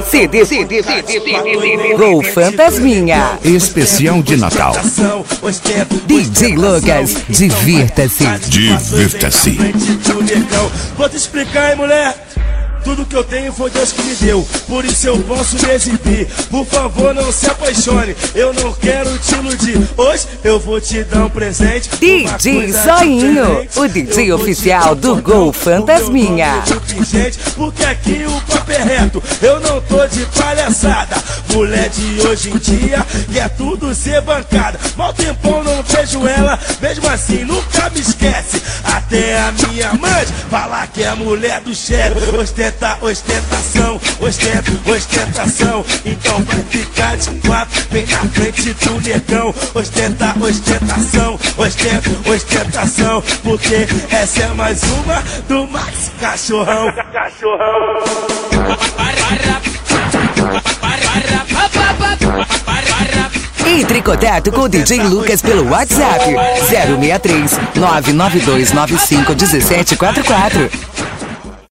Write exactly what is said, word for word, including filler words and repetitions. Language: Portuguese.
C D, C D, C D, C D, Gol Fantasminha. Especial de Natal. D J Lucas, divirta-se. Divirta-se. Vou te explicar, hein, mulher? Tudo que eu tenho foi Deus que me deu, por isso eu posso me exibir. Por favor, não se apaixone, eu não quero te iludir. Hoje eu vou te dar um presente. D J Zoinho, o D J oficial do Gol Fantasminha. Porque aqui o papo é reto, eu não tô de palhaçada. Mulher de hoje em dia quer tudo ser bancada. Mal tempão não vejo ela, mesmo assim nunca me esquece. Até a minha mãe falar que é a mulher do chefe. Ostenta, ostentação, ostenta, ostentação. Então vai ficar de quatro, bem na frente do negão. Ostenta, ostentação, ostenta, ostentação. Porque essa é mais uma do Max Cachorrão. Cachorrão. Entre em contato com o D J Lucas pelo WhatsApp zero seis três, nove nove dois nove cinco um sete quatro quatro.